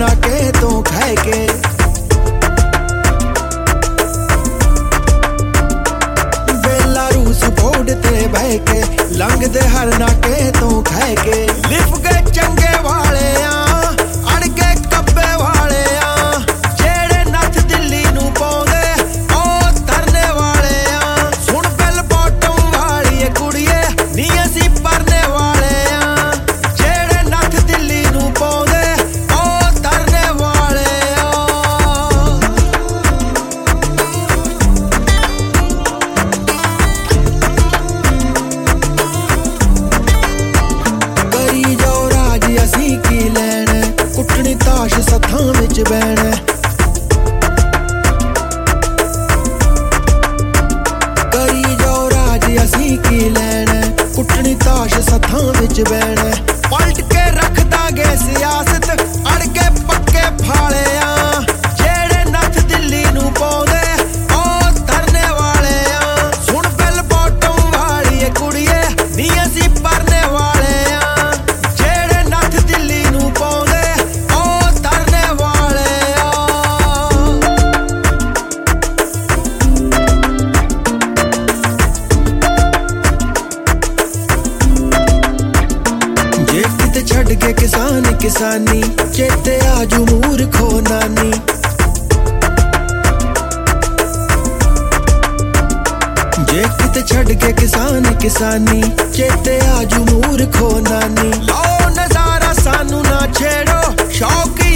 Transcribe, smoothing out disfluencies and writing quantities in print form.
नाके तो खह के बेला रूस बोर्ड ते बह के लंघदे हर नाके तो खह के लिफ के चंगे वाले अड़ के कब्बे वाले जेड़े नथ दिल्ली नू पाउंदे ओ तरने वाले सुन बेल बॉटम वाली कुड़िए नी असी परने वाले जेड़े नथ दिल्ली नू पाउंदे ओ तरने वाले करी जाओ राज असी की लैना कुटनी ताश सथां विच बैना करी जाओ राज असी की लैना कुटनी ताश सथां विच बैना पलट के रख दांगे सियासत अड़ के पक्के फाले जेड़े नथ दिल्ली नू पाउंदे ओ तरने वाले सुन बेल बॉटम वाली कुड़िए नी असी परने वाले जेड़े नथ दिल्ली नू पाउंदे ओ तरने वाले जे किते छड़ के किसान किसानी चेते आजू मूर्खो नानी जे किते छड़ के किसान किसानी चेते आजू मूर्खो नानी लो नजारा सानू ना छेड़ो शौकी